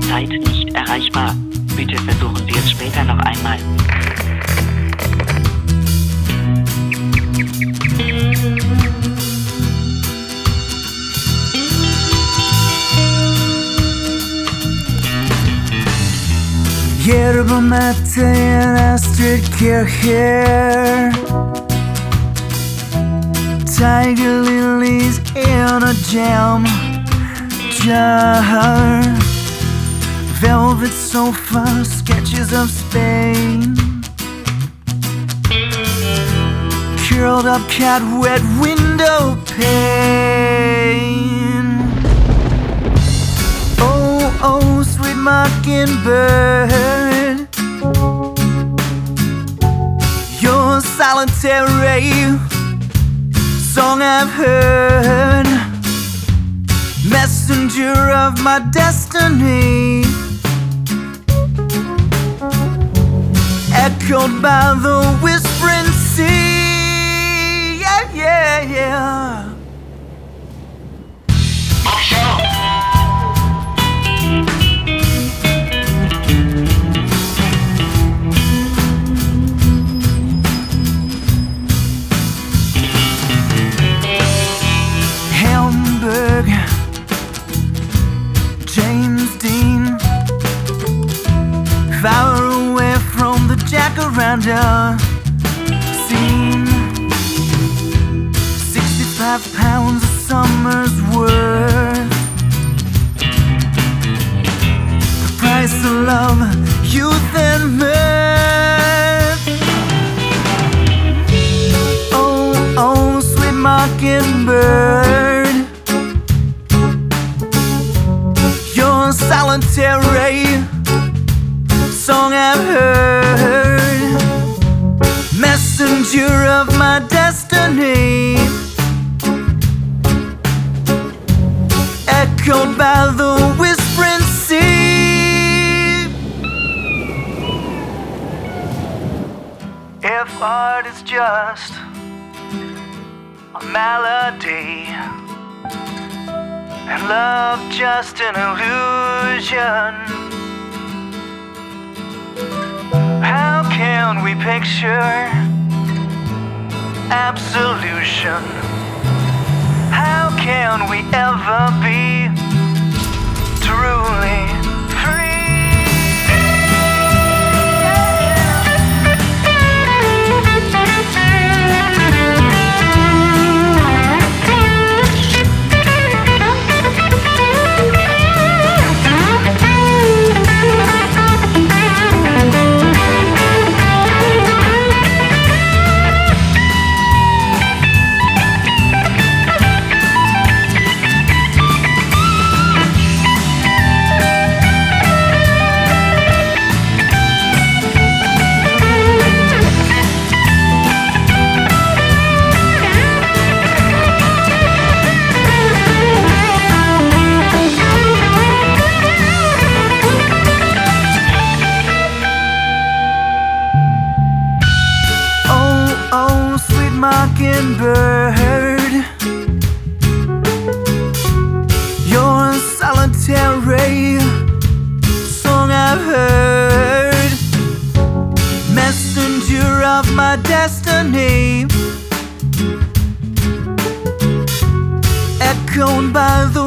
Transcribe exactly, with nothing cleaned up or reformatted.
zurzeit nicht erreichbar. Bitte versuchen Sie es später noch einmal. Yerba mate and Astrid Kircher, tiger lilies in a jam jar, velvet sofa, sketches of Spain, curled up cat, wet window pane. Oh, oh, sweet mockingbird, your solitary song I've heard, messenger of my destiny, echoed by the whispering sea. Yeah, yeah, yeah. James Dean, far away from the jacaranda scene. Sixty-five pounds of summer's worth, the price of love, youth and mirth. Oh, oh, sweet mockingbird, solitary song I've heard, messenger of my destiny, echoed by the whispering sea. If art is just a melody and love just an illusion, how can we picture absolution? How can we ever be truly free? Mockingbird, your solitary song I've heard, messenger of my destiny, echoed by the